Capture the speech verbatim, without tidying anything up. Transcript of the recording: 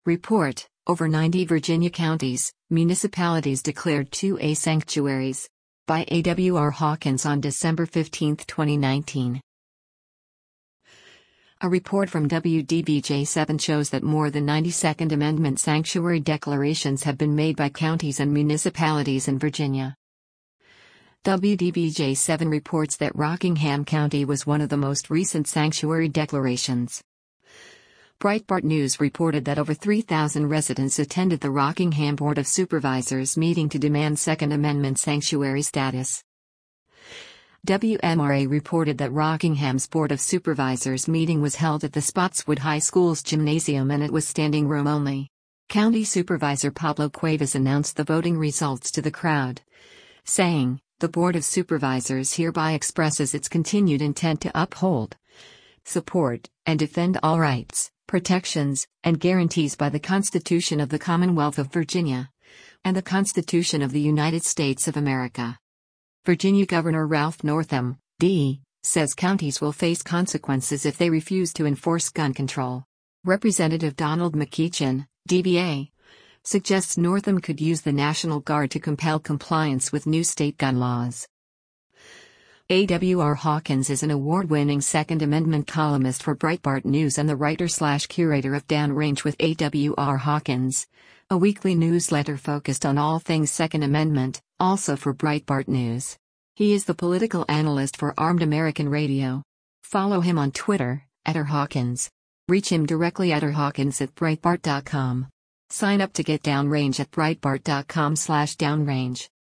Report: over ninety Virginia counties, municipalities declared two A sanctuaries. By A W R Hawkins on December fifteenth, twenty nineteen. A report from W D B J seven shows that more than ninety Second Amendment sanctuary declarations have been made by counties and municipalities in Virginia. W D B J seven reports that Rockingham County was one of the most recent sanctuary declarations. Breitbart News reported that over three thousand residents attended the Rockingham Board of Supervisors meeting to demand Second Amendment sanctuary status. W M R A reported that Rockingham's Board of Supervisors meeting was held at the Spotswood High School's gymnasium and it was standing room only. County Supervisor Pablo Cuevas announced the voting results to the crowd, saying, "The Board of Supervisors hereby expresses its continued intent to uphold, support, and defend all rights, protections, and guarantees by the Constitution of the Commonwealth of Virginia and the Constitution of the United States of America." Virginia Governor Ralph Northam, D, says counties will face consequences if they refuse to enforce gun control. Representative Donald McEachin, D B A, suggests Northam could use the National Guard to compel compliance with new state gun laws. A W R Hawkins is an award-winning Second Amendment columnist for Breitbart News and the writer-slash-curator of Downrange with A W R Hawkins, a weekly newsletter focused on all things Second Amendment, also for Breitbart News. He is the political analyst for Armed American Radio. Follow him on Twitter, at R Hawkins. Reach him directly at r hawkins at breitbart dot com. Sign up to get Downrange at breitbart dot com slash downrange.